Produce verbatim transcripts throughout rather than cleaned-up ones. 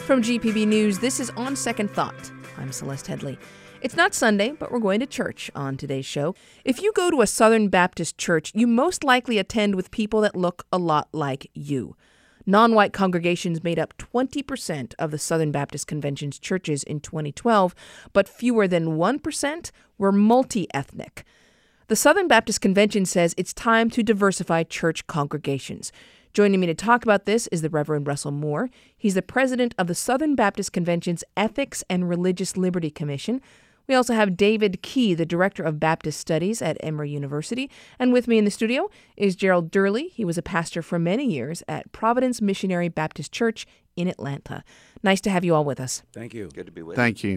From G P B News, this is On Second Thought. I'm Celeste Headley. It's not Sunday, but we're going to church on today's show. If you go to a Southern Baptist church, you most likely attend with people that look a lot like you. Non-white congregations made up twenty percent of the Southern Baptist Convention's churches in twenty twelve, but fewer than one percent were multi-ethnic. The Southern Baptist Convention says it's time to diversify church congregations. Joining me to talk about this is the Reverend Russell Moore. He's the president of the Southern Baptist Convention's Ethics and Religious Liberty Commission. We also have David Key, the director of Baptist Studies at Emory University. And with me in the studio is Gerald Durley. He was a pastor for many years at Providence Missionary Baptist Church in Atlanta. Nice to have you all with us. Thank you. Good to be with Thank you. you.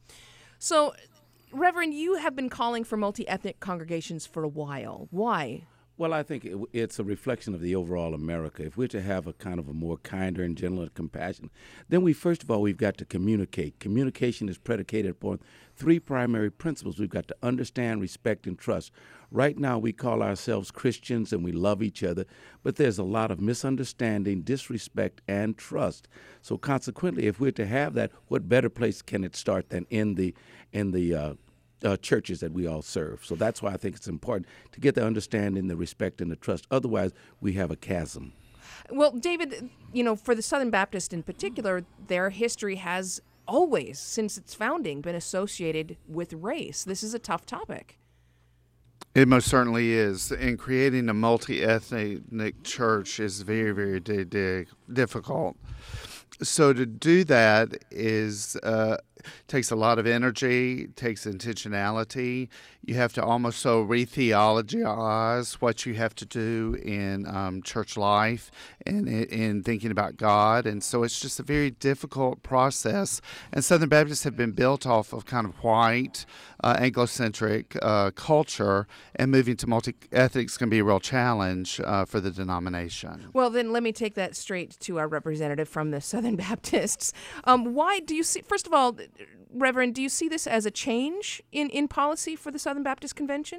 So, Reverend, you have been calling for multi-ethnic congregations for a while. Why? Well, I think it, it's a reflection of the overall America. If we're to have a kind of a more kinder and gentler compassion, then we, first of all, we've got to communicate. Communication is predicated upon three primary principles. We've got to understand, respect, and trust. Right now, we call ourselves Christians and we love each other, but there's a lot of misunderstanding, disrespect, and trust. So consequently, if we're to have that, what better place can it start than in the in the uh, Uh, churches that we all serve. So that's why I think it's important to get the understanding, the respect, and the trust. Otherwise, we have a chasm. Well, David, you know, for the Southern Baptist in particular, their history has always, since its founding, been associated with race. This is a tough topic. It most certainly is. And creating a multi-ethnic church is very, very di- di- difficult. So to do that is uh, takes a lot of energy, takes intentionality. You have to almost so re-theologize what you have to do in um, church life and in thinking about God. And so it's just a very difficult process. And Southern Baptists have been built off of kind of white, uh, Anglo-centric uh, culture, and moving to multi-ethnic is going to be a real challenge uh, for the denomination. Well, then let me take that straight to our representative from the Southern Baptists. Um, why do you see, first of all, Reverend, do you see this as a change in, in policy for the Southern Baptist Convention?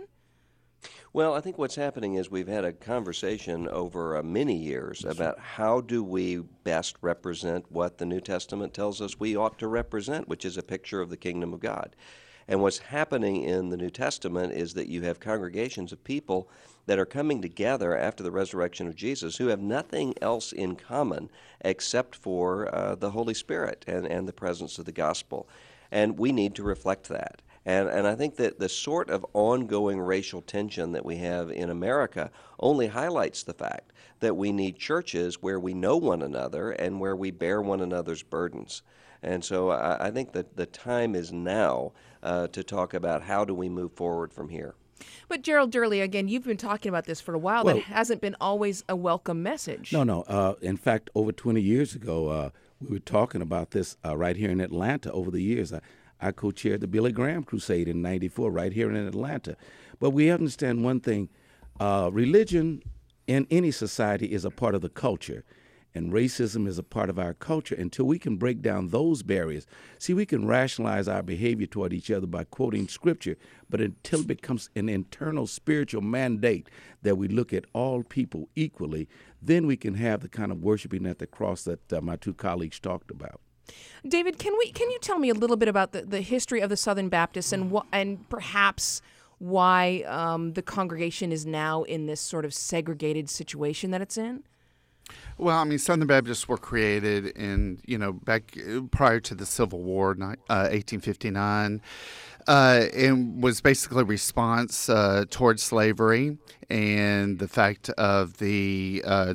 Well, I think what's happening is we've had a conversation over uh, many years about how do we best represent what the New Testament tells us we ought to represent, which is a picture of the kingdom of God. And what's happening in the New Testament is that you have congregations of people that are coming together after the resurrection of Jesus who have nothing else in common except for uh, the Holy Spirit and, and the presence of the gospel. And we need to reflect that. And, and I think that the sort of ongoing racial tension that we have in America only highlights the fact that we need churches where we know one another and where we bear one another's burdens. And so I, I think that the time is now uh, to talk about how do we move forward from here. But Gerald Durley, again, you've been talking about this for a while. Well, that hasn't been always a welcome message. No, no. Uh, in fact, over twenty years ago, uh, we were talking about this uh, right here in Atlanta over the years. I, I co-chaired the Billy Graham Crusade in ninety-four right here in Atlanta. But we understand one thing. Uh, religion in any society is a part of the culture. And racism is a part of our culture. Until we can break down those barriers, see, we can rationalize our behavior toward each other by quoting scripture, but until it becomes an internal spiritual mandate that we look at all people equally, then we can have the kind of worshiping at the cross that uh, my two colleagues talked about. David, can we can you tell me a little bit about the, the history of the Southern Baptists and wh- and perhaps why um, the congregation is now in this sort of segregated situation that it's in? Well, I mean, Southern Baptists were created in, you know, back prior to the Civil War, uh, eighteen fifty-nine, uh, and was basically a response uh, towards slavery and the fact of the uh,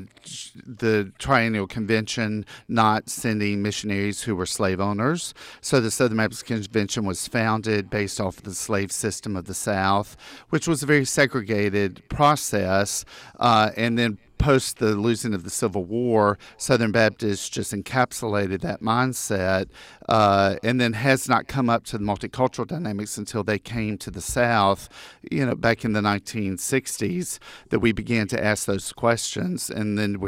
the Triennial Convention not sending missionaries who were slave owners. So the Southern Baptist Convention was founded based off of the slave system of the South, which was a very segregated process, uh, and then post the losing of the Civil War, Southern Baptists just encapsulated that mindset uh, and then has not come up to the multicultural dynamics until they came to the South, you know, back in the nineteen sixties, that we began to ask those questions. And then we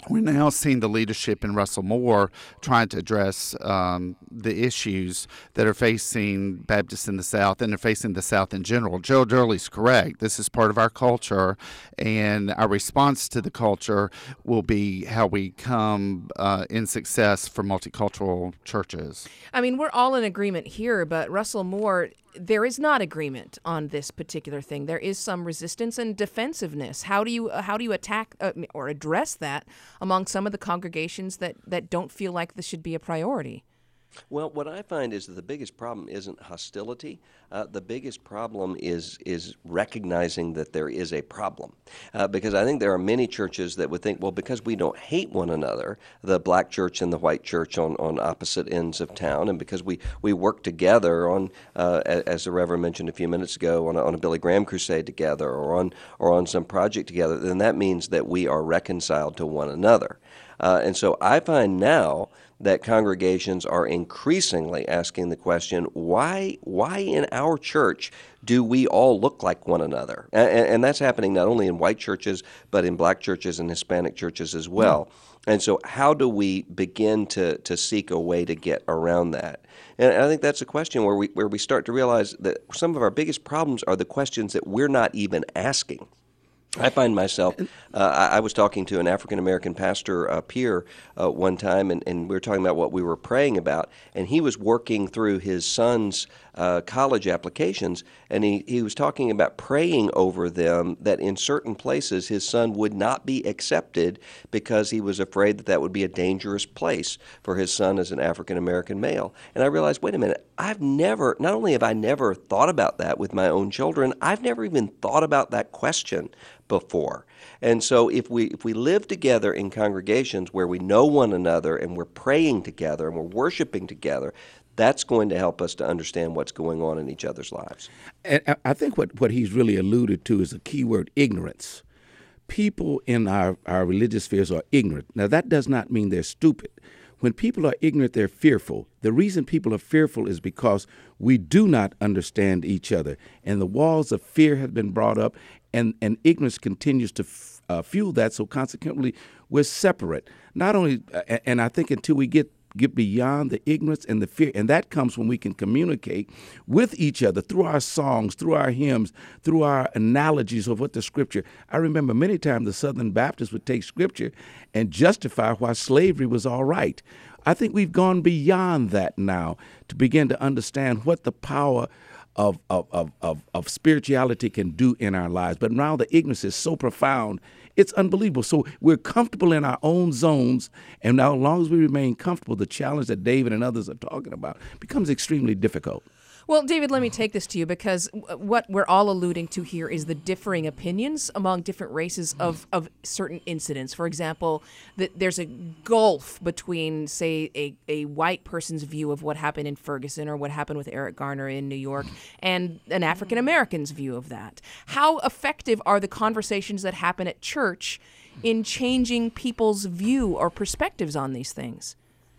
we're now seeing the leadership in Russell Moore trying to address um, the issues that are facing Baptists in the South and are facing the South in general. Joe Durley's correct. This is part of our culture, and our response to the culture will be how we come uh, in success for multicultural churches. I mean, we're all in agreement here, but Russell Moore, there is not agreement on this particular thing. There is some resistance and defensiveness. How do you uh, how do you attack uh, or address that among some of the congregations that, that don't feel like this should be a priority? Well, what I find is that the biggest problem isn't hostility. Uh, the biggest problem is is recognizing that there is a problem. Uh, because I think there are many churches that would think, well, because we don't hate one another, the black church and the white church on, on opposite ends of town, and because we, we work together on, uh, as the Reverend mentioned a few minutes ago, on a, on a Billy Graham crusade together or on or on some project together, then that means that we are reconciled to one another. Uh, and so I find now that congregations are increasingly asking the question, why why in our church do we all look like one another? And, and that's happening not only in white churches, but in black churches and Hispanic churches as well. And so how do we begin to, to seek a way to get around that? And I think that's a question where we, where we start to realize that some of our biggest problems are the questions that we're not even asking. I find myself, uh, I, I was talking to an African-American pastor uh, peer uh, one time, and, and we were talking about what we were praying about, and he was working through his son's uh, college applications, and he, he was talking about praying over them that in certain places his son would not be accepted because he was afraid that that would be a dangerous place for his son as an African-American male. And I realized, wait a minute, I've never, not only have I never thought about that with my own children, I've never even thought about that question before. And so if we if we live together in congregations where we know one another and we're praying together and we're worshiping together, that's going to help us to understand what's going on in each other's lives. And I think what, what he's really alluded to is a key word, ignorance. People in our, our religious spheres are ignorant. Now, that does not mean they're stupid. When people are ignorant, they're fearful. The reason people are fearful is because we do not understand each other. And the walls of fear have been brought up, and, and ignorance continues to f- uh, fuel that. So consequently, we're separate. Not only, uh, and I think until we get get beyond the ignorance and the fear, and that comes when we can communicate with each other through our songs, through our hymns, through our analogies of what the Scripture. I remember many times the Southern Baptists would take Scripture and justify why slavery was all right. I think we've gone beyond that now to begin to understand what the power of of, of, of of spirituality can do in our lives. But now the ignorance is so profound, it's unbelievable. So we're comfortable in our own zones, and now as long as we remain comfortable, the challenge that David and others are talking about becomes extremely difficult. Well, David, let me take this to you, because what we're all alluding to here is the differing opinions among different races of, of certain incidents. For example, that there's a gulf between, say, a, a white person's view of what happened in Ferguson or what happened with Eric Garner in New York and an African American's view of that. How effective are the conversations that happen at church in changing people's view or perspectives on these things?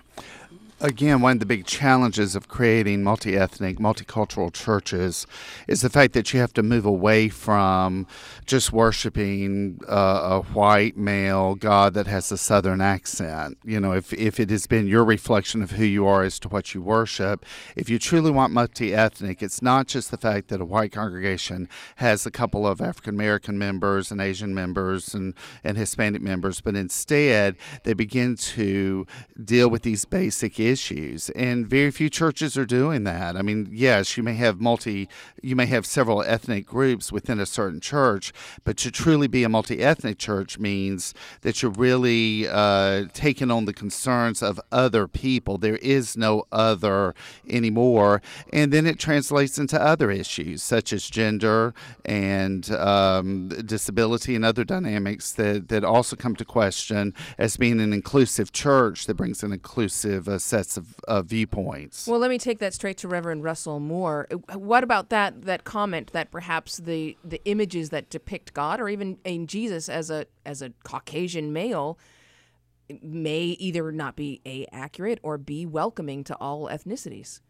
Again, one of the big challenges of creating multi-ethnic, multicultural churches is the fact that you have to move away from just worshiping uh, a white male God that has a Southern accent. You know, if, if it has been your reflection of who you are as to what you worship, if you truly want multi-ethnic, it's not just the fact that a white congregation has a couple of African-American members and Asian members and, and Hispanic members, but instead they begin to deal with these basic issues. Issues, and very few churches are doing that. I mean, yes, you may have multi, you may have several ethnic groups within a certain church, but to truly be a multi-ethnic church means that you're really uh, taking on the concerns of other people. There is no other anymore, and then it translates into other issues such as gender and um, disability and other dynamics that, that also come to question as being an inclusive church that brings an inclusive uh, set Of, of viewpoints. Well, let me take that straight to Reverend Russell Moore. What about that that comment that perhaps the, the images that depict God or even in Jesus as a as a Caucasian male may either not be A, accurate, or B, welcoming to all ethnicities?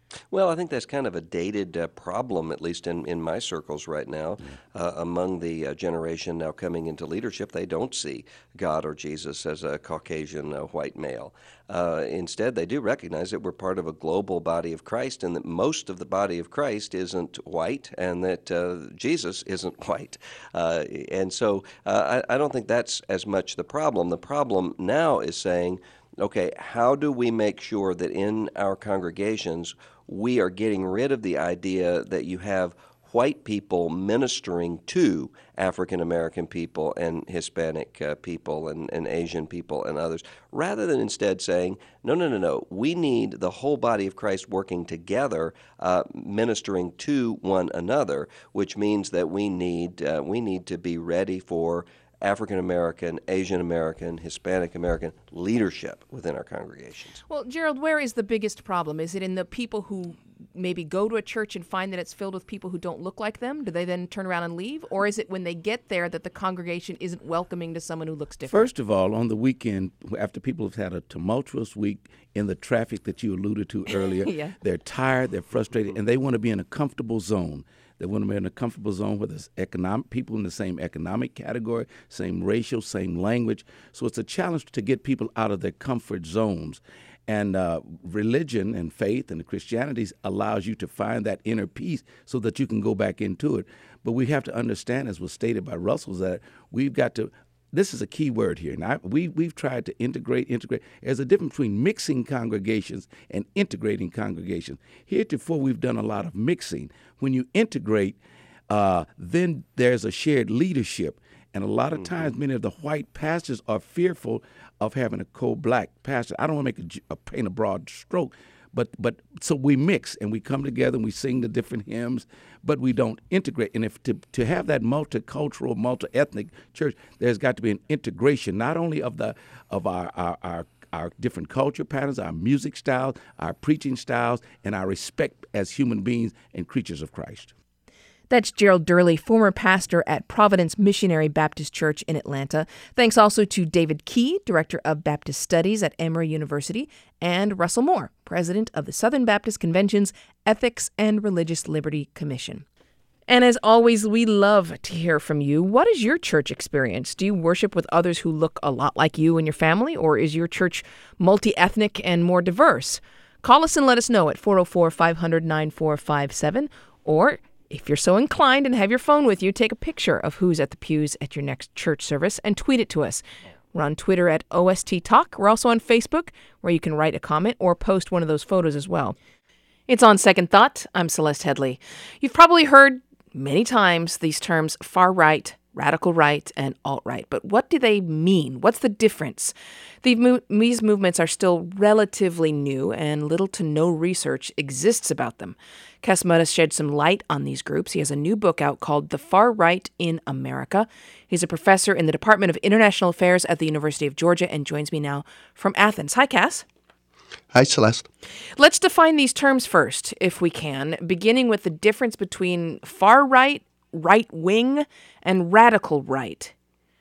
Well, I think that's kind of a dated uh, problem, at least in, in my circles right now. Uh, among the uh, generation now coming into leadership, they don't see God or Jesus as a Caucasian uh, white male. Uh, instead, they do recognize that we're part of a global body of Christ and that most of the body of Christ isn't white and that uh, Jesus isn't white. Uh, and so uh, I, I don't think that's as much the problem. The problem now is saying, okay, how do we make sure that in our congregations we are getting rid of the idea that you have white people ministering to African American people and Hispanic uh, people and, and Asian people and others, rather than instead saying, no, no, no, no, we need the whole body of Christ working together, uh, ministering to one another, which means that we need uh, we need to be ready for African American, Asian American, Hispanic American leadership within our congregations. Well, Gerald, where is the biggest problem? Is it in the people who maybe go to a church and find that it's filled with people who don't look like them? Do they then turn around and leave? Or is it when they get there that the congregation isn't welcoming to someone who looks different? First of all, on the weekend, after people have had a tumultuous week in the traffic that you alluded to earlier, yeah. they're tired, they're frustrated, and they want to be in a comfortable zone. They want to be in a comfortable zone where there's economic people in the same economic category, same racial, same language. So it's a challenge to get people out of their comfort zones. And uh, religion and faith and Christianity allows you to find that inner peace so that you can go back into it. But we have to understand, as was stated by Russell, that we've got to, this is a key word here. And I, we, we've tried to integrate, integrate. There's a difference between mixing congregations and integrating congregations. Heretofore, we've done a lot of mixing. When you integrate, uh, then there's a shared leadership. And a lot of times, many of the white pastors are fearful of having a co-black pastor. I don't want to make a, a paint a broad stroke, but but so we mix and we come together and we sing the different hymns, but we don't integrate. And if to, to have that multicultural, multi-ethnic church, there's got to be an integration, not only of the of our our, our our different culture patterns, our music styles, our preaching styles, and our respect as human beings and creatures of Christ. That's Gerald Durley, former pastor at Providence Missionary Baptist Church in Atlanta. Thanks also to David Key, Director of Baptist Studies at Emory University, and Russell Moore, President of the Southern Baptist Convention's Ethics and Religious Liberty Commission. And as always, we love to hear from you. What is your church experience? Do you worship with others who look a lot like you and your family, or is your church multi-ethnic and more diverse? Call us and let us know at four oh four, five hundred, nine four five seven, or if you're so inclined and have your phone with you, take a picture of who's at the pews at your next church service and tweet it to us. We're on Twitter at O S T Talk. We're also on Facebook, where you can write a comment or post one of those photos as well. It's On Second Thought. I'm Celeste Headley. You've probably heard many times these terms far right, radical right, and alt-right. But what do they mean? What's the difference? These movements are still relatively new, and little to no research exists about them. Kes Muddas shed some light on these groups. He has a new book out called The Far Right in America. He's a professor in the Department of International Affairs at the University of Georgia and joins me now from Athens. Hi, Cass. Hi, Celeste. Let's define these terms first, if we can, beginning with the difference between far right, right wing, and radical right.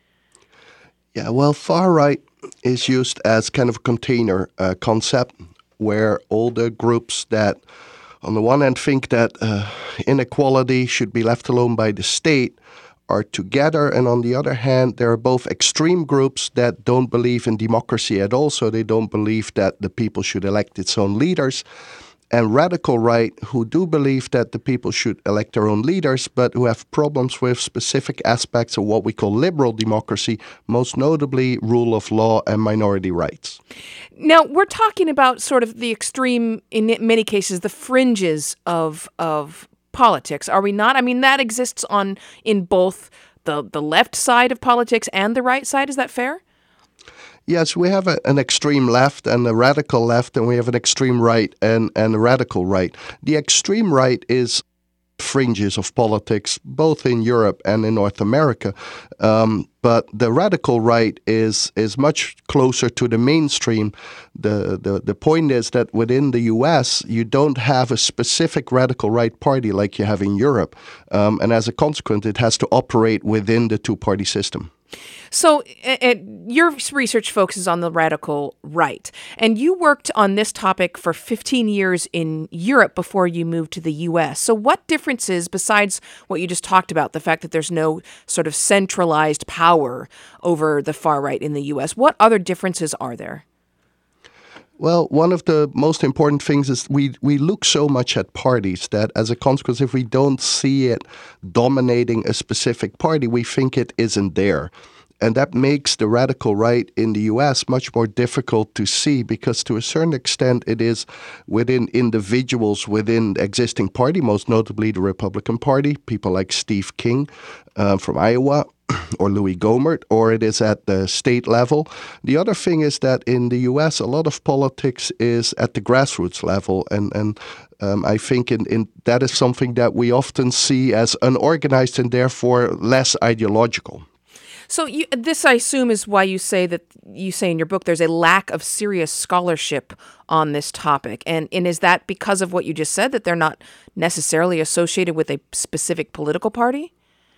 Yeah, well, far right is used as kind of a container uh, concept where all the groups that on the one hand think that uh, inequality should be left alone by the state are together, and on the other hand, there are both extreme groups that don't believe in democracy at all, so they don't believe that the people should elect its own leaders, and radical right who do believe that the people should elect their own leaders, but who have problems with specific aspects of what we call liberal democracy, most notably rule of law and minority rights. Now, we're talking about sort of the extreme, in many cases, the fringes of of politics, are we not? I mean, that exists on in both the, the left side of politics and the right side. Is that fair? Yes, we have a, an extreme left and a radical left, and we have an extreme right and, and a radical right. The extreme right is fringes of politics, both in Europe and in North America. Um, but the radical right is is much closer to the mainstream. The, the the point is that within the U S, you don't have a specific radical right party like you have in Europe. Um, and as a consequence, it has to operate within the two-party system. So uh, uh, your research focuses on the radical right, and you worked on this topic for fifteen years in Europe before you moved to the U S. So what differences, besides what you just talked about, the fact that there's no sort of centralized power over the far right in the U S, what other differences are there? Well, one of the most important things is we, we look so much at parties that as a consequence, if we don't see it dominating a specific party, we think it isn't there. And that makes the radical right in the U S much more difficult to see because to a certain extent it is within individuals within the existing party, most notably the Republican Party, people like Steve King uh, from Iowa, or Louis Gohmert, or it is at the state level. The other thing is that in the U S, a lot of politics is at the grassroots level, and, and um, I think in, in that is something that we often see as unorganized and therefore less ideological. So you, this, I assume, is why you say that you say in your book there's a lack of serious scholarship on this topic. And, and is that because of what you just said, that they're not necessarily associated with a specific political party?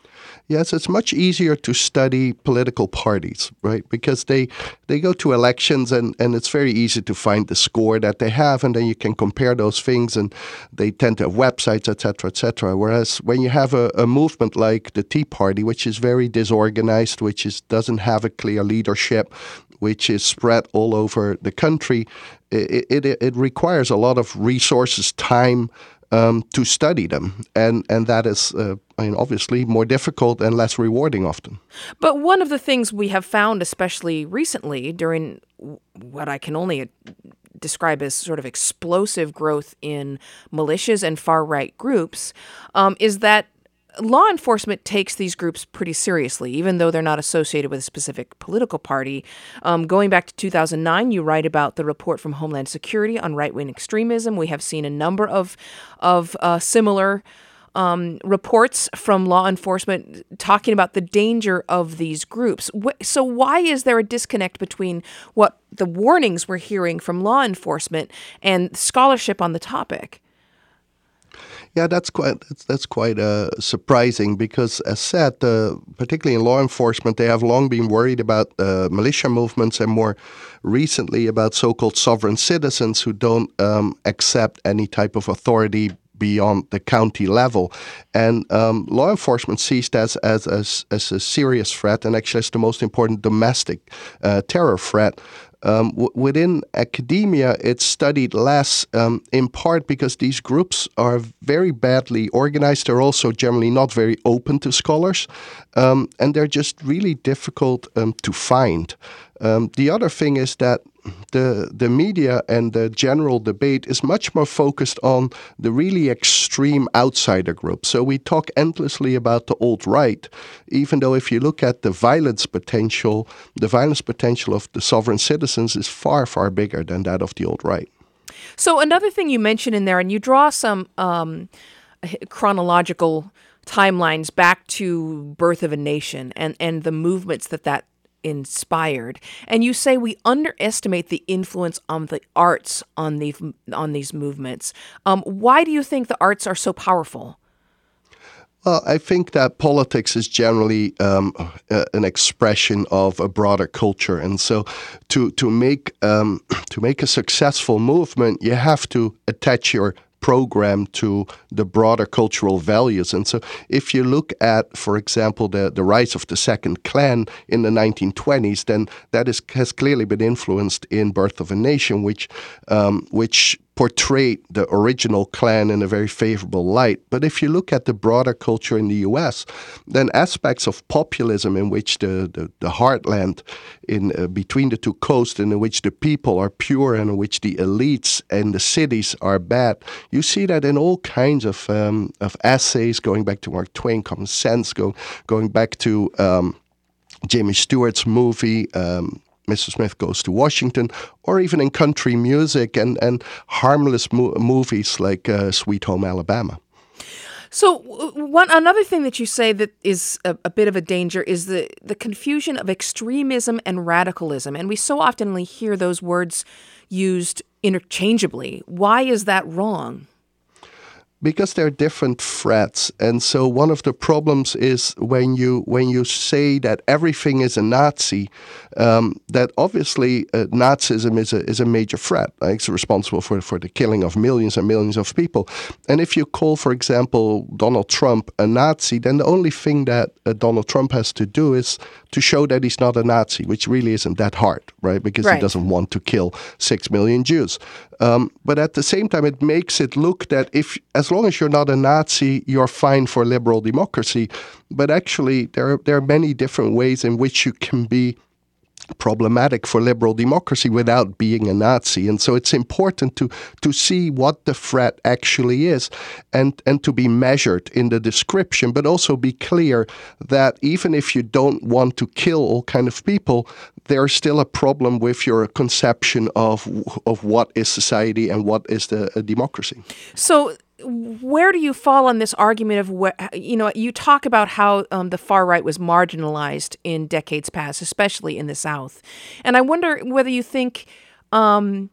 Yes, it's much easier to study political parties, right? Because they they go to elections and, and it's very easy to find the score that they have, and then you can compare those things, and they tend to have websites, et cetera, et cetera. Whereas when you have a, a movement like the Tea Party, which is very disorganized, which is doesn't have a clear leadership, which is spread all over the country, it, it, it requires a lot of resources, time, Um, to study them, and and that is, uh, I mean, obviously more difficult and less rewarding often. But one of the things we have found, especially recently, during what I can only describe as sort of explosive growth in militias and far-right groups, um, is that law enforcement takes these groups pretty seriously, even though they're not associated with a specific political party. Um, going back to two thousand nine, you write about the report from Homeland Security on right-wing extremism. We have seen a number of of uh, similar um, reports from law enforcement talking about the danger of these groups. So why is there a disconnect between what the warnings we're hearing from law enforcement and scholarship on the topic? Yeah, that's quite that's, that's quite uh, surprising because, as said, uh, particularly in law enforcement, they have long been worried about uh, militia movements and more recently about so-called sovereign citizens who don't um, accept any type of authority beyond the county level. And um, law enforcement sees that as, as, as, as a serious threat and actually as the most important domestic uh, terror threat. Um, w- within academia, it's studied less, um, in part because these groups are very badly organized. They're also generally not very open to scholars, um, and they're just really difficult um, to find. Um, the other thing is that the the media and the general debate is much more focused on the really extreme outsider groups. So we talk endlessly about the alt-right, even though if you look at the violence potential, the violence potential of the sovereign citizens is far, far bigger than that of the alt-right. So another thing you mention in there, and you draw some um, chronological timelines back to Birth of a Nation and, and the movements that that inspired, and you say we underestimate the influence of the arts on these on these movements. Um, why do you think the arts are so powerful? Well, I think that politics is generally um, uh, an expression of a broader culture, and so to to make um, to make a successful movement, you have to attach your program to the broader cultural values. And so if you look at, for example, the, the rise of the Second Klan in the nineteen twenties, then that is, has clearly been influenced in Birth of a Nation, which um, which portrayed the original Klan in a very favorable light. But if you look at the broader culture in the U S, then aspects of populism in which the, the, the heartland in uh, between the two coasts, and in which the people are pure and in which the elites and the cities are bad, you see that in all kinds of um, of essays, going back to Mark Twain, Common Sense, go, going back to um, Jimmy Stewart's movie, um, Mister Smith Goes to Washington, or even in country music and, and harmless mo- movies like uh, Sweet Home Alabama. So one another thing that you say that is a, a bit of a danger is the, the confusion of extremism and radicalism. And we so often hear those words used interchangeably. Why is that wrong? because they're different threats. And so one of the problems is when you when you say that everything is a Nazi, um, that obviously uh, Nazism is a is a major threat. Right? It's responsible for, for the killing of millions and millions of people. And if you call, for example, Donald Trump a Nazi, then the only thing that uh, Donald Trump has to do is to show that he's not a Nazi, which really isn't that hard, right? Because right. he doesn't want to kill six million Jews. Um, but at the same time, it makes it look that if, as long as you're not a Nazi, you're fine for liberal democracy. But actually, there are, there are many different ways in which you can be problematic for liberal democracy without being a Nazi. And so it's important to to see what the threat actually is and, and to be measured in the description, but also be clear that even if you don't want to kill all kind of people, there's still a problem with your conception of of what is society and what is the a democracy. So where do you fall on this argument of where, you know, you talk about how um, the far right was marginalized in decades past, especially in the South. And I wonder whether you think um,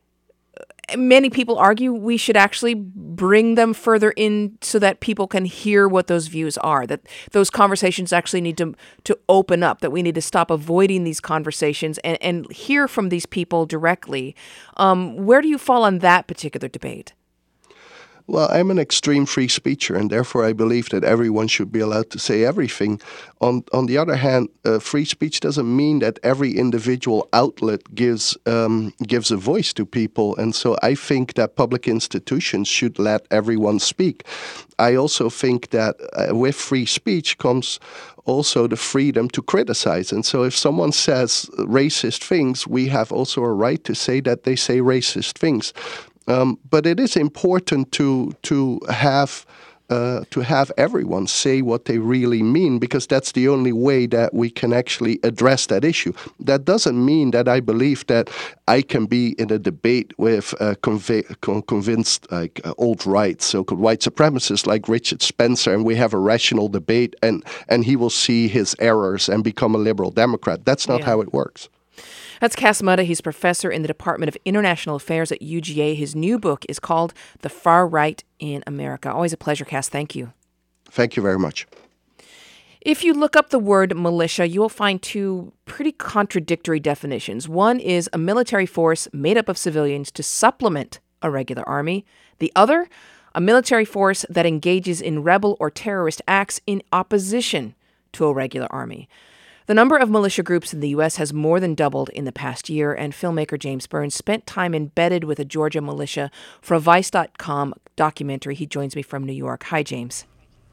many people argue we should actually bring them further in so that people can hear what those views are, that those conversations actually need to to open up, that we need to stop avoiding these conversations and, and hear from these people directly. Um, where do you fall on that particular debate? Well, I'm an extreme free speecher, and therefore I believe that everyone should be allowed to say everything. On on the other hand, uh, free speech doesn't mean that every individual outlet gives um, gives a voice to people, and so I think that public institutions should let everyone speak. I also think that uh, with free speech comes also the freedom to criticize. And so if someone says racist things, we have also a right to say that they say racist things. Um, but it is important to to have uh, to have everyone say what they really mean, because that's the only way that we can actually address that issue. That doesn't mean that I believe that I can be in a debate with uh, conv- con- convinced like uh, alt-right, so-called white supremacists like Richard Spencer, and we have a rational debate, and and he will see his errors and become a liberal Democrat. That's not Yeah. how it works. That's Cas Mudde. He's professor in the Department of International Affairs at U G A. His new book is called The Far Right in America. Always a pleasure, Cas. Thank you. Thank you very much. If you look up the word militia, you will find two pretty contradictory definitions. One is a military force made up of civilians to supplement a regular army. The other, a military force that engages in rebel or terrorist acts in opposition to a regular army. The number of militia groups in the U S has more than doubled in the past year, and filmmaker James Burns spent time embedded with a Georgia militia for a Vice dot com documentary. He joins me from New York. Hi, James.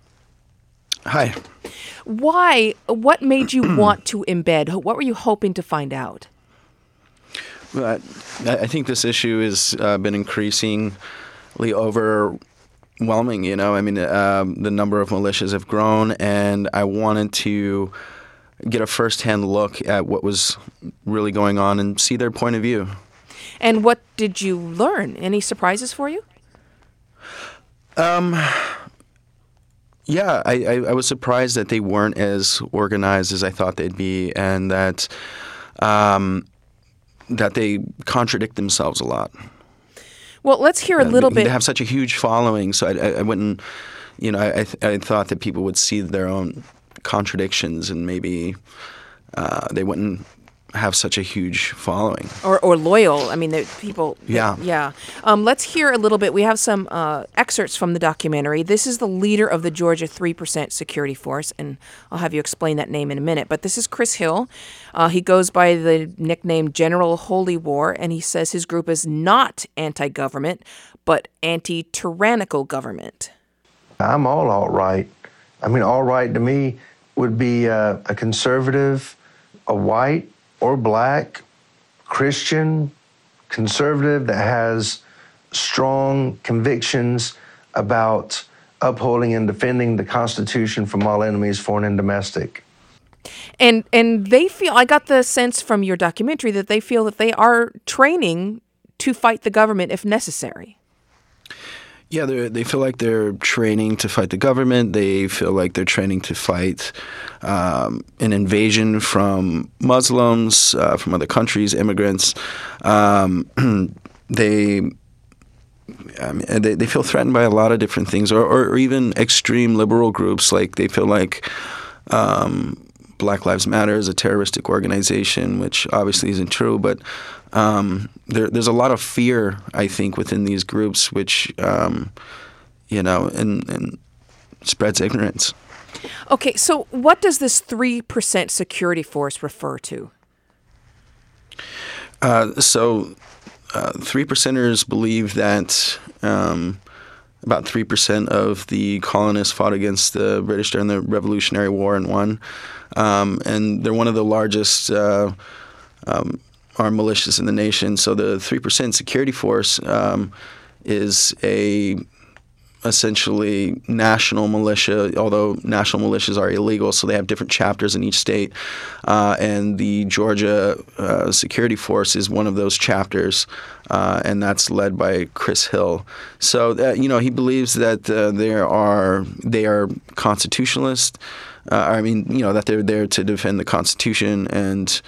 Hi. Why? What made you want to embed? What were you hoping to find out? Well, I, I think this issue has uh, been increasingly overwhelming. You know, I mean, um, the number of militias have grown, and I wanted to get a firsthand look at what was really going on and see their point of view. And what did you learn? Any surprises for you? Um, yeah, I, I, I was surprised that they weren't as organized as I thought they'd be, and that um, that they contradict themselves a lot. Well, let's hear a little they, bit. They have such a huge following, so I, I, I wouldn't, you know, I, I thought that people would see their own contradictions and maybe uh, they wouldn't have such a huge following. Or, or loyal. I mean, the people. Yeah. Yeah. Um, let's hear a little bit. We have some uh, excerpts from the documentary. This is the leader of the Georgia three percent Security Force, and I'll have you explain that name in a minute. But this is Chris Hill. Uh, he goes by the nickname General Holy War, and he says his group is not anti-government, but anti-tyrannical government. I'm all alt-right. I mean, alt-right to me would be uh, a conservative, a white or black, Christian, conservative that has strong convictions about upholding and defending the Constitution from all enemies, foreign and domestic. And and they feel, I got the sense from your documentary that they feel that they are training to fight the government if necessary. Yeah, they they feel like they're training to fight the government. They feel like they're training to fight um, an invasion from Muslims, uh, from other countries, immigrants. Um, they I mean, they, they feel threatened by a lot of different things, or, or, or even extreme liberal groups. Like they feel like um, Black Lives Matter is a terroristic organization, which obviously isn't true. But um, there, there's a lot of fear, I think, within these groups, which um, you know, and, and spreads ignorance. Okay, so what does this three percent security force refer to? Uh, so uh, three percenters believe that um, about three percent of the colonists fought against the British during the Revolutionary War and won. Um, and they're one of the largest uh, um, armed militias in the nation. So the three percent security force um, is a essentially national militia, although national militias are illegal, so they have different chapters in each state. Uh, and the Georgia uh, Security Force is one of those chapters, uh, and that's led by Chris Hill. So, that, you know, he believes that uh, there are they are constitutionalists. Uh, I mean, you know, that they're there to defend the Constitution and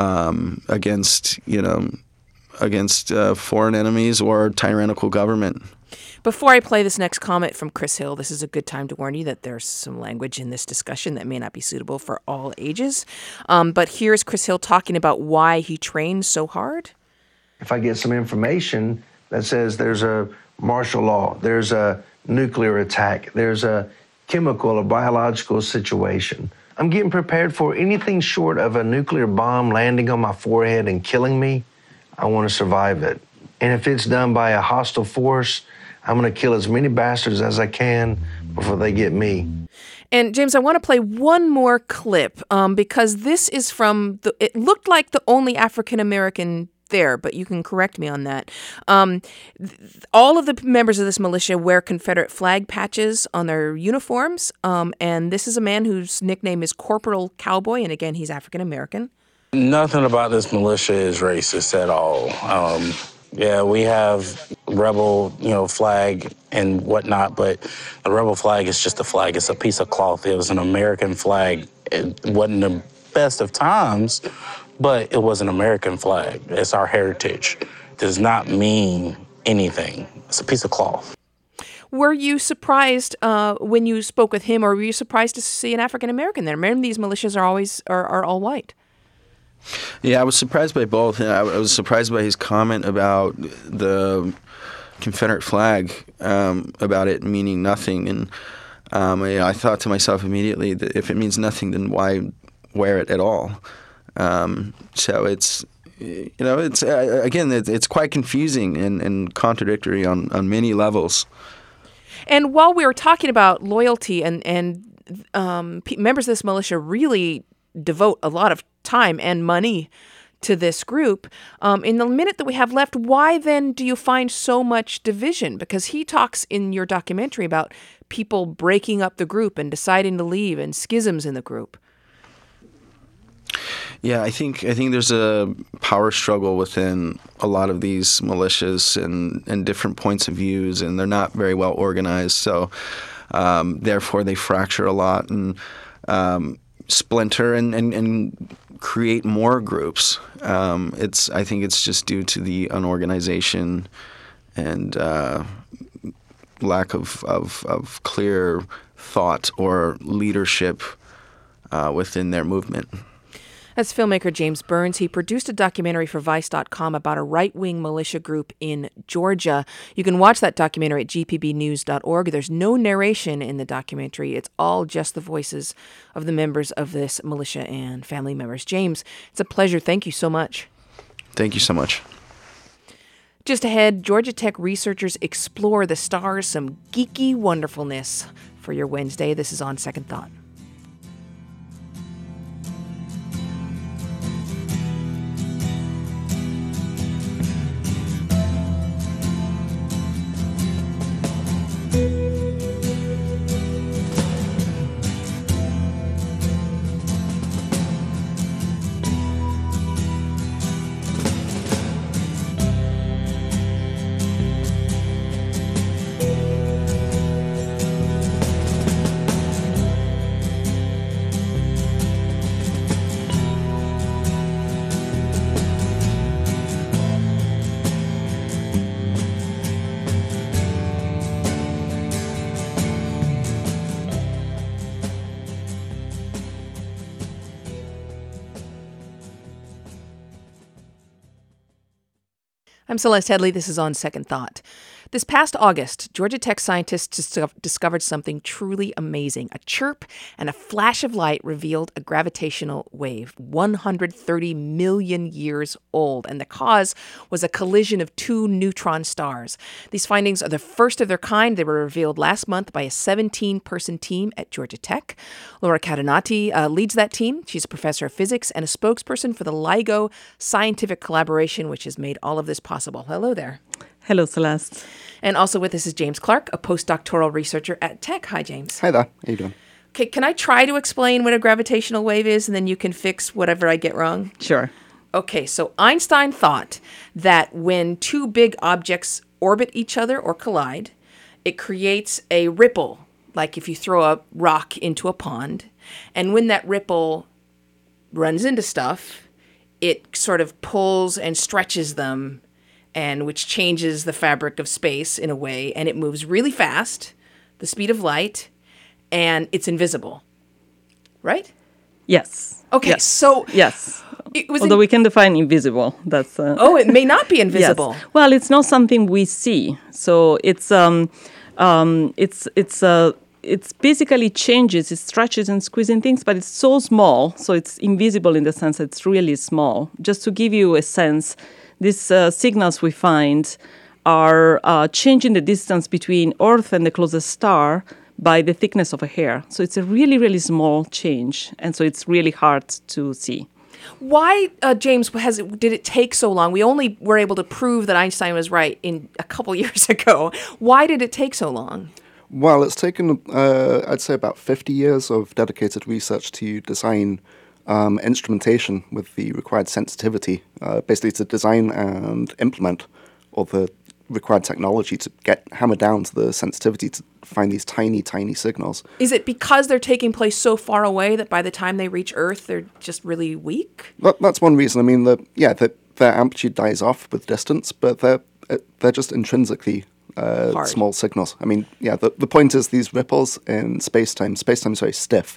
um, against, you know, against uh, foreign enemies or tyrannical government. Before I play this next comment from Chris Hill, this is a good time to warn you that there's some language in this discussion that may not be suitable for all ages. Um, but here's Chris Hill talking about why he trains so hard. If I get some information that says there's a martial law, there's a nuclear attack, there's a chemical or biological situation, I'm getting prepared for anything short of a nuclear bomb landing on my forehead and killing me. I want to survive it. And if it's done by a hostile force, I'm going to kill as many bastards as I can before they get me. And James, I want to play one more clip um, because this is from, the, it looked like the only African-American there, but you can correct me on that. Um, th- all of the members of this militia wear Confederate flag patches on their uniforms. Um, and this is a man whose nickname is Corporal Cowboy. And again, he's African-American. Nothing about this militia is racist at all. Um, yeah, we have rebel, you know, flag and whatnot, but the rebel flag is just a flag. It's a piece of cloth. It was an American flag. It wasn't the best of times, but it was an American flag. It's our heritage. It does not mean anything. It's a piece of cloth. Were you surprised uh, when you spoke with him, or were you surprised to see an African-American there? Remember, these militias are always are, are all white. Yeah, I was surprised by both. I was surprised by his comment about the Confederate flag, um, about it meaning nothing. And um, I, I thought to myself immediately that if it means nothing, then why wear it at all? Um, so it's, you know, it's uh, again, it's, it's quite confusing and, and contradictory on, on many levels. And while we were talking about loyalty, and and um, members of this militia really devote a lot of time and money to this group. Um, in the minute that we have left, why then do you find so much division? Because he talks in your documentary about people breaking up the group and deciding to leave, and schisms in the group. Yeah, I think I think there's a power struggle within a lot of these militias and, and different points of views, and they're not very well organized. So um, therefore, they fracture a lot and um, splinter and, and, and create more groups. Um, it's I think it's just due to the unorganization and uh, lack of, of of clear thought or leadership uh, within their movement. That's filmmaker James Burns. He produced a documentary for Vice dot com about a right-wing militia group in Georgia. You can watch that documentary at g p b news dot org. There's no narration in the documentary. It's all just the voices of the members of this militia and family members. James, it's a pleasure. Thank you so much. Thank you so much. Just ahead, Georgia Tech researchers explore the stars, some geeky wonderfulness for your Wednesday. This is On Second Thought. I'm Celeste Headley. This is On Second Thought. This past August, Georgia Tech scientists dis- discovered something truly amazing. A chirp and a flash of light revealed a gravitational wave, one hundred thirty million years old, and the cause was a collision of two neutron stars. These findings are the first of their kind. They were revealed last month by a seventeen-person team at Georgia Tech. Laura Cadenati uh, leads that team. She's a professor of physics and a spokesperson for the LIGO scientific collaboration, which has made all of this possible. Hello there. Hello, Celeste. And also with us is James Clark, a postdoctoral researcher at Tech. Hi, James. Hi there. How you doing? Okay, can I try to explain what a gravitational wave is, and then you can fix whatever I get wrong? Sure. Okay, so Einstein thought that when two big objects orbit each other or collide, it creates a ripple, like if you throw a rock into a pond. And when that ripple runs into stuff, it sort of pulls and stretches them, and which changes the fabric of space in a way, and it moves really fast, the speed of light, and it's invisible. Right? Yes. Okay, yes. so yes. It was Although in- we can define invisible. That's uh, oh, it may not be invisible. Yes. Well, it's not something we see. So it's um, um, it's it's uh, it's basically changes, it stretches and squeezing things, but it's so small, so it's invisible in the sense that it's really small. Just to give you a sense, these uh, signals we find are uh, changing the distance between Earth and the closest star by the thickness of a hair. So it's a really, really small change, and so it's really hard to see. Why, uh, James, has it, did it take so long? We only were able to prove that Einstein was right in a couple years ago. Why did it take so long? Well, it's taken, uh, I'd say, about fifty years of dedicated research to design um, instrumentation with the required sensitivity, uh, basically to design and implement all the required technology to get hammer down to the sensitivity to find these tiny, tiny signals. Is it because they're taking place so far away that by the time they reach Earth, they're just really weak? That, that's one reason. I mean, the, yeah, the, their amplitude dies off with distance, but they're they're just intrinsically uh, small signals. I mean, yeah, the, the point is these ripples in space-time, space-time is very stiff.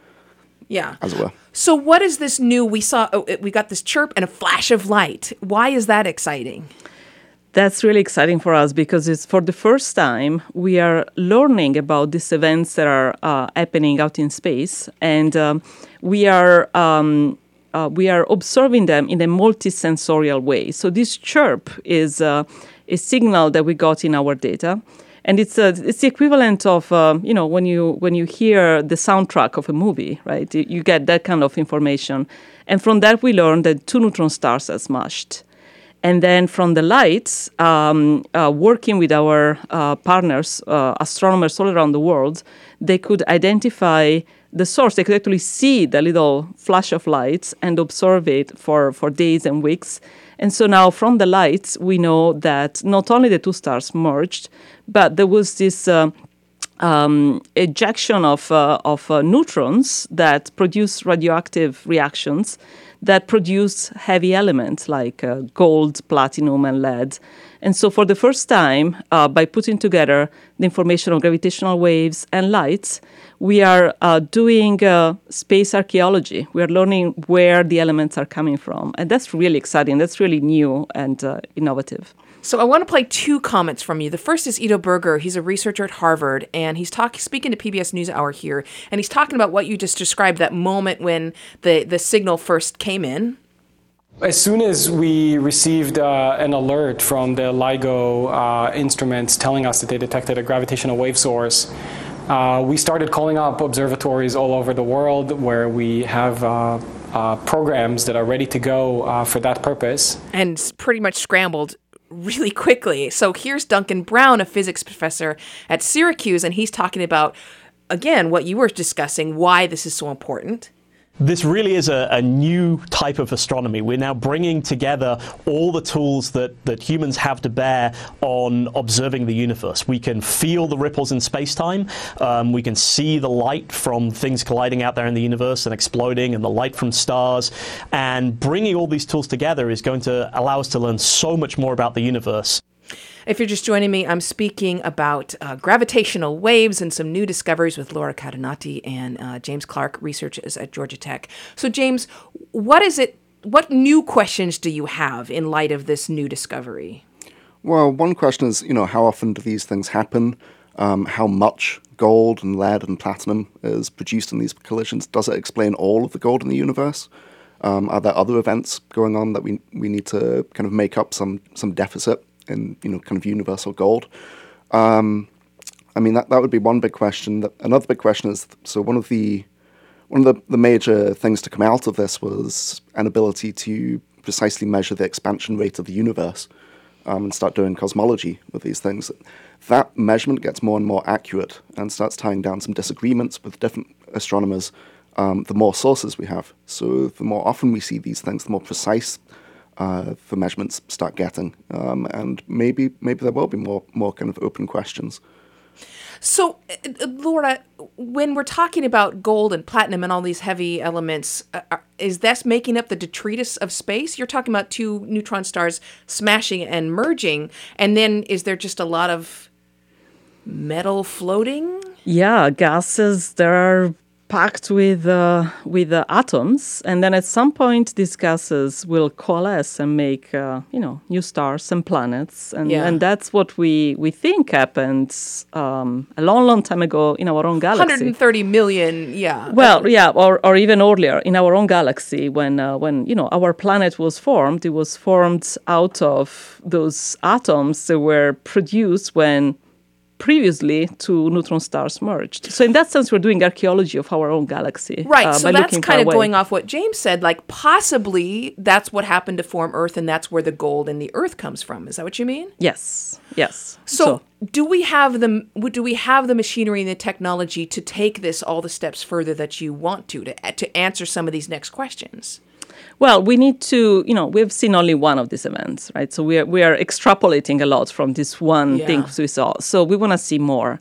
Yeah. As it were. So what is this new, we saw, oh, we got this chirp and a flash of light. Why is that exciting? That's really exciting for us because it's for the first time we are learning about these events that are uh, happening out in space, and um, we are um, uh, we are observing them in a multisensorial way. So this chirp is uh, a signal that we got in our data, and it's uh, it's the equivalent of uh, you know when you when you hear the soundtrack of a movie, right? You, you get that kind of information, and from that we learned that two neutron stars are smashed. And then from the lights, um, uh, working with our uh, partners, uh, astronomers all around the world, they could identify the source. They could actually see the little flash of lights and observe it for, for days and weeks. And so now from the lights, we know that not only the two stars merged, but there was this uh, um, ejection of, uh, of uh, neutrons that produce radioactive reactions that produce heavy elements like uh, gold, platinum, and lead. And so for the first time, uh, by putting together the information on gravitational waves and lights, we are uh, doing uh, space archaeology. We are learning where the elements are coming from. And that's really exciting. That's really new and uh, innovative. So I want to play two comments from you. The first is Ido Berger. He's a researcher at Harvard, and he's talking, speaking to P B S NewsHour here, and he's talking about what you just described, that moment when the, the signal first came in. As soon as we received uh, an alert from the LIGO uh, instruments telling us that they detected a gravitational wave source, uh, we started calling up observatories all over the world where we have uh, uh, programs that are ready to go uh, for that purpose. And pretty much scrambled really quickly. So here's Duncan Brown, a physics professor at Syracuse, and he's talking about, again, what you were discussing, why this is so important. This really is a, a new type of astronomy. We're now bringing together all the tools that, that humans have to bear on observing the universe. We can feel the ripples in space-time. Um, we can see the light from things colliding out there in the universe and exploding, and the light from stars. And bringing all these tools together is going to allow us to learn so much more about the universe. If you're just joining me, I'm speaking about uh, gravitational waves and some new discoveries with Laura Cadenati and uh, James Clark, researchers at Georgia Tech. So, James, what is it what new questions do you have in light of this new discovery? Well, one question is, you know, how often do these things happen? Um, how much gold and lead and platinum is produced in these collisions? Does it explain all of the gold in the universe? Um, are there other events going on that we we need to kind of make up some some deficit in, you know, kind of universal gold? Um, I mean, that, that would be one big question. Another big question is, so one of the one of the, the major things to come out of this was an ability to precisely measure the expansion rate of the universe um, and start doing cosmology with these things. That measurement gets more and more accurate and starts tying down some disagreements with different astronomers um, the more sources we have. So the more often we see these things, the more precise uh, the measurements start getting. Um, and maybe maybe there will be more, more kind of open questions. So, uh, Laura, when we're talking about gold and platinum and all these heavy elements, uh, are, is that making up the detritus of space? You're talking about two neutron stars smashing and merging, and then is there just a lot of metal floating? Yeah, gases, they are packed with uh, with uh, atoms, and then at some point these gases will coalesce and make uh, you know new stars and planets, and Yeah. and that's what we we think happened um, a long, long time ago in our own galaxy. one hundred thirty million, yeah. Well, yeah, or, or even earlier in our own galaxy, when uh, when you know our planet was formed, it was formed out of those atoms that were produced when previously two neutron stars merged. So in that sense, we're doing archaeology of our own galaxy. Right, uh, so by that's looking kind far of away. going off what James said, like possibly that's what happened to form Earth and that's where the gold in the Earth comes from. Is that what you mean? Yes, yes. So, do we have the do we have the machinery and the technology to take this all the steps further that you want to to, to answer some of these next questions? Well, we need to, you know, we've seen only one of these events, right? So we are, we are extrapolating a lot from this one Yeah. thing we saw. So we want to see more.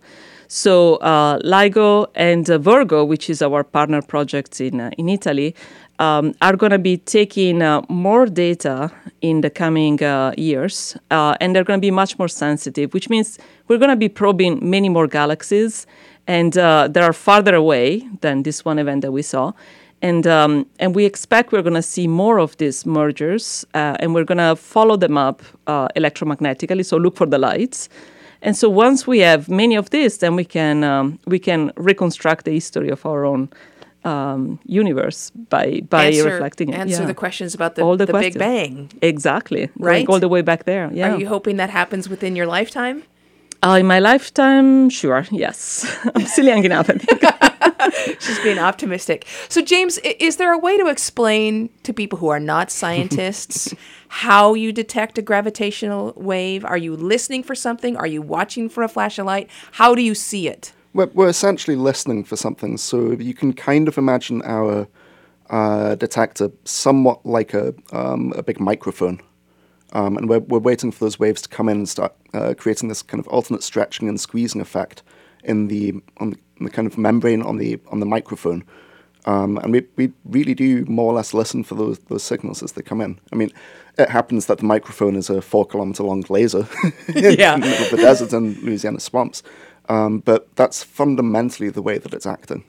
So uh, LIGO and uh, Virgo, which is our partner project in, uh, in Italy, um, are going to be taking uh, more data in the coming uh, years, uh, and they're going to be much more sensitive, which means we're going to be probing many more galaxies, and uh, they are farther away than this one event that we saw. And um, and we expect we're going to see more of these mergers, uh, and we're going to follow them up uh, electromagnetically. So look for the lights. And so once we have many of these, then we can um, we can reconstruct the history of our own um, universe by by answer, reflecting it. Answer Yeah. the questions about the, All the the Big questions. Bang. Exactly. Right? Going all the way back there. Yeah. Are you hoping that happens within your lifetime? Uh, in my lifetime, sure. Yes. I'm still young enough, I think. She's being optimistic. So, James, i- is there a way to explain to people who are not scientists how you detect a gravitational wave? Are you listening for something? Are you watching for a flash of light? How do you see it? We're, we're essentially listening for something, so you can kind of imagine our uh, detector somewhat like a, um, a big microphone. Um, and we're, we're waiting for those waves to come in and start uh, creating this kind of alternate stretching and squeezing effect in the on the, in the kind of membrane on the on the microphone. Um, and we, we really do more or less listen for those those signals as they come in. I mean, it happens that the microphone is a four kilometer long laser Yeah. in the middle of the desert and Louisiana swamps. Um, but that's fundamentally the way that it's acting.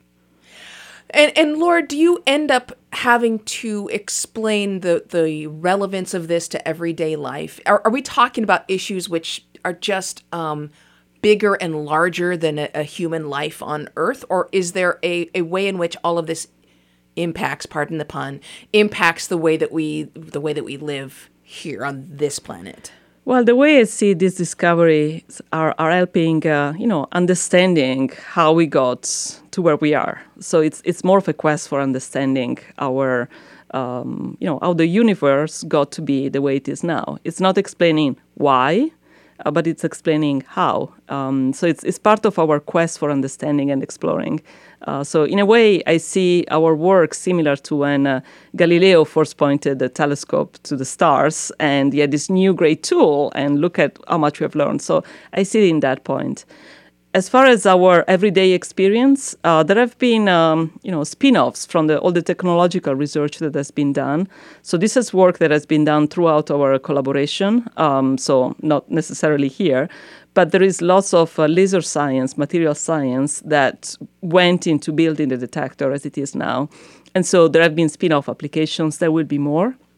And, and Laura, do you end up having to explain the, the relevance of this to everyday life? Are, are we talking about issues which are just um, bigger and larger than a, a human life on Earth? Or is there a, a way in which all of this impacts, pardon the pun, impacts the way that we the way that we live here on this planet? Well, the way I see these discoveries are, are helping, uh, you know, understanding how we got to where we are. So it's it's more of a quest for understanding our, um, you know, how the universe got to be the way it is now. It's not explaining why, uh, but it's explaining how. Um, so it's it's part of our quest for understanding and exploring. Uh, so in a way, I see our work similar to when uh, Galileo first pointed the telescope to the stars, and he had this new great tool, and look at how much we have learned. So I see it in that point. As far as our everyday experience, uh, there have been, um, you know, spin-offs from the, all the technological research that has been done. So this is work that has been done throughout our collaboration, um, so not necessarily here, but there is lots of uh, laser science, material science that went into building the detector as it is now. And so there have been spin-off applications. There will be more.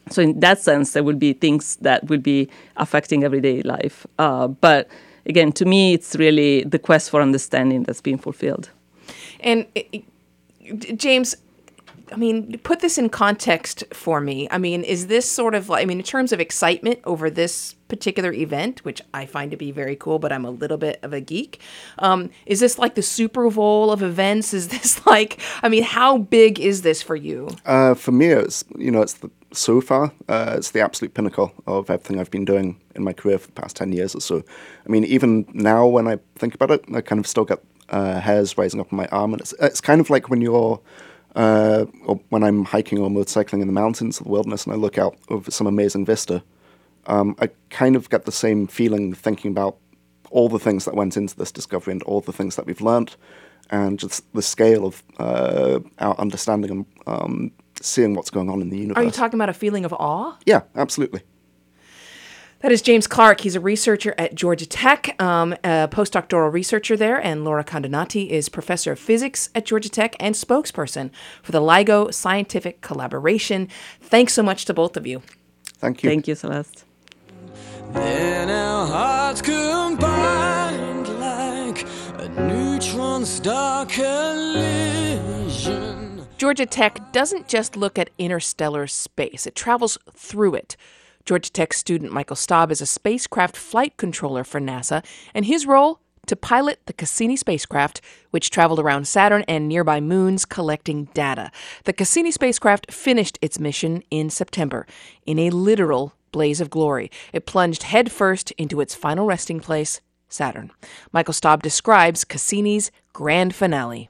So in that sense, there will be things that will be affecting everyday life. Uh, but again, to me, it's really the quest for understanding that's being fulfilled. And it, James, I mean, put this in context for me. I mean, is this sort of like, I mean, in terms of excitement over this particular event, which I find to be very cool, but I'm a little bit of a geek. Um, is this like the Super Bowl of events? Is this like, I mean, how big is this for you? Uh, for me, it's, you know, it's the, so far, uh, it's the absolute pinnacle of everything I've been doing in my career for the past ten years or so. I mean, even now when I think about it, I kind of still get uh, hairs rising up on my arm. And it's, it's kind of like when you're Uh, or when I'm hiking or motorcycling in the mountains of the wilderness and I look out over some amazing vista, um, I kind of get the same feeling thinking about all the things that went into this discovery and all the things that we've learned and just the scale of uh, our understanding and um, seeing what's going on in the universe. Are you talking about a feeling of awe? Yeah, absolutely. That is James Clark. He's a researcher at Georgia Tech, um, a postdoctoral researcher there, and Laura Condonati is professor of physics at Georgia Tech and spokesperson for the LIGO Scientific Collaboration. Thanks so much to both of you. Thank you. Thank you, Celeste. Then our hearts combined like a neutron star collision. Georgia Tech doesn't just look at interstellar space. It travels through it. Georgia Tech student Michael Staub is a spacecraft flight controller for NASA, and his role? To pilot the Cassini spacecraft, which traveled around Saturn and nearby moons collecting data. The Cassini spacecraft finished its mission in September in a literal blaze of glory. It plunged headfirst into its final resting place, Saturn. Michael Staub describes Cassini's grand finale.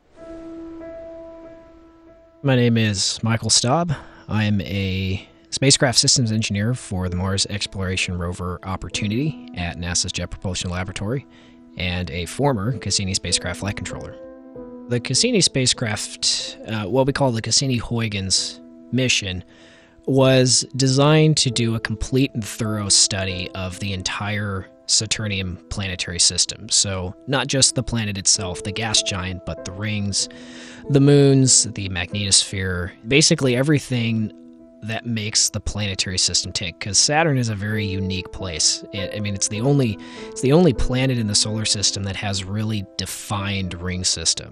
My name is Michael Staub. I'm a spacecraft systems engineer for the Mars Exploration Rover Opportunity at NASA's Jet Propulsion Laboratory, and a former Cassini spacecraft flight controller. The Cassini spacecraft, uh, what we call the Cassini-Huygens mission, was designed to do a complete and thorough study of the entire Saturnian planetary system. So not just the planet itself, the gas giant, but the rings, the moons, the magnetosphere, basically everything that makes the planetary system tick, because Saturn is a very unique place. It, I mean, it's the only it's the only planet in the solar system that has really defined ring system.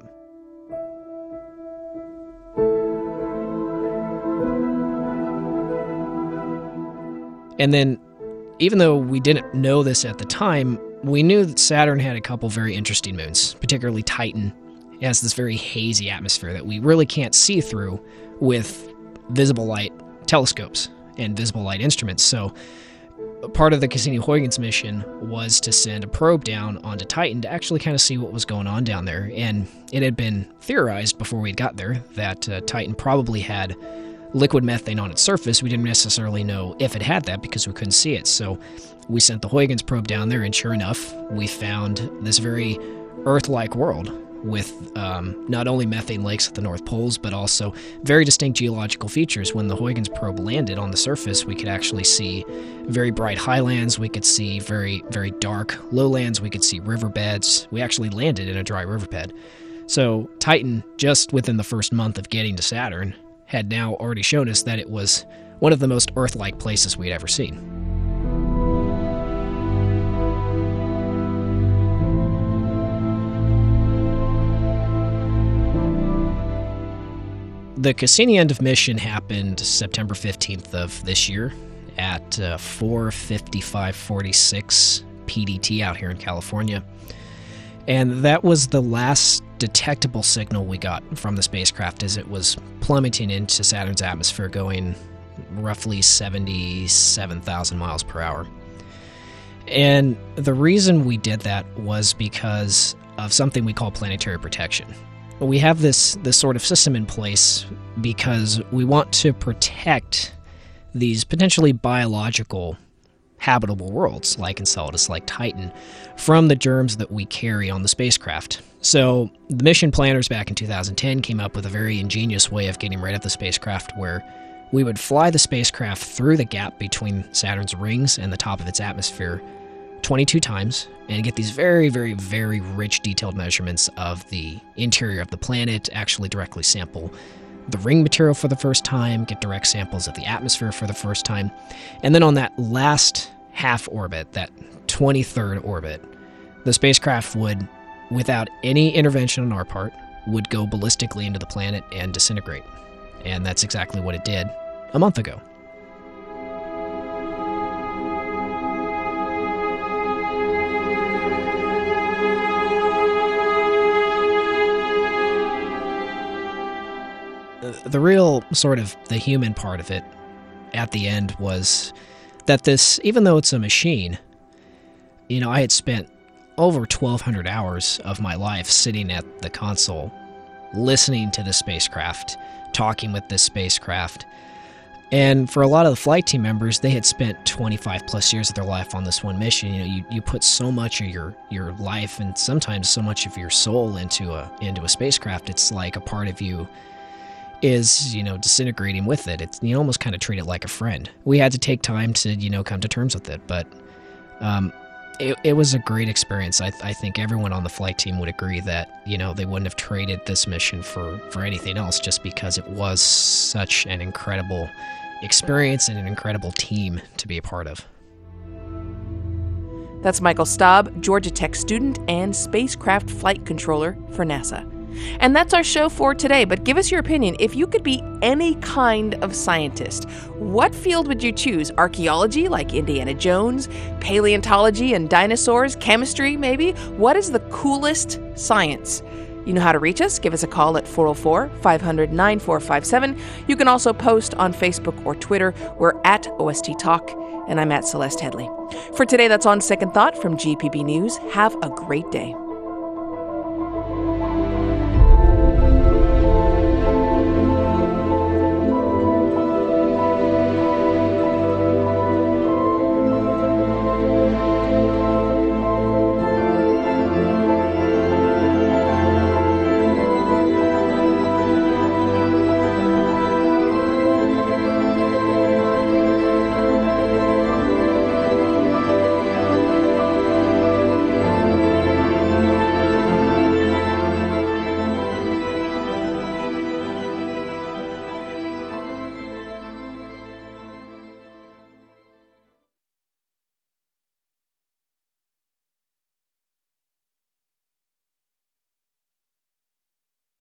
And then, even though we didn't know this at the time, we knew that Saturn had a couple very interesting moons, particularly Titan. It has this very hazy atmosphere that we really can't see through with visible light telescopes and visible light instruments. So part of the Cassini-Huygens mission was to send a probe down onto Titan to actually kind of see what was going on down there. And it had been theorized before we got there that uh, Titan probably had liquid methane on its surface. We didn't necessarily know if it had that because we couldn't see it. So we sent the Huygens probe down there, and sure enough, we found this very Earth-like world with um, not only methane lakes at the North Poles, but also very distinct geological features. When the Huygens probe landed on the surface, we could actually see very bright highlands, we could see very, very dark lowlands, we could see riverbeds. We actually landed in a dry riverbed. So Titan, just within the first month of getting to Saturn, had now already shown us that it was one of the most Earth-like places we'd ever seen. The Cassini end of mission happened September fifteenth of this year at uh, four fifty-five forty-six P D T out here in California. And that was the last detectable signal we got from the spacecraft as it was plummeting into Saturn's atmosphere, going roughly seventy-seven thousand miles per hour. And the reason we did that was because of something we call planetary protection. We have this, this sort of system in place because we want to protect these potentially biological habitable worlds like Enceladus, like Titan, from the germs that we carry on the spacecraft. So the mission planners back in two thousand ten came up with a very ingenious way of getting rid of the spacecraft, where we would fly the spacecraft through the gap between Saturn's rings and the top of its atmosphere twenty-two times and get these very, very, very rich detailed measurements of the interior of the planet, actually directly sample the ring material for the first time, get direct samples of the atmosphere for the first time. And then on that last half orbit, that twenty-third orbit, the spacecraft would, without any intervention on our part, would go ballistically into the planet and disintegrate. And that's exactly what it did a month ago. The real sort of the human part of it at the end was that this, even though it's a machine, you know, I had spent over twelve hundred hours of my life sitting at the console, listening to the spacecraft, talking with this spacecraft. And for a lot of the flight team members, they had spent twenty-five plus years of their life on this one mission. You know, you, you put so much of your, your life and sometimes so much of your soul into a into a spacecraft. It's like a part of you is, you know, disintegrating with it. It's, you almost kind of treat it like a friend. We had to take time to, you know, come to terms with it, but um, it, it was a great experience. I, I think everyone on the flight team would agree that, you know, they wouldn't have traded this mission for, for anything else, just because it was such an incredible experience and an incredible team to be a part of. That's Michael Staub, Georgia Tech student and spacecraft flight controller for NASA. And that's our show for today, but give us your opinion. If you could be any kind of scientist, what field would you choose? Archaeology, like Indiana Jones? Paleontology and dinosaurs? Chemistry, maybe? What is the coolest science? You know how to reach us. Give us a call at four oh four, five hundred, nine four five seven. You can also post on Facebook or Twitter. We're at O S T Talk, and I'm at Celeste Headlee. For today, that's On Second Thought from G P B News. Have a great day.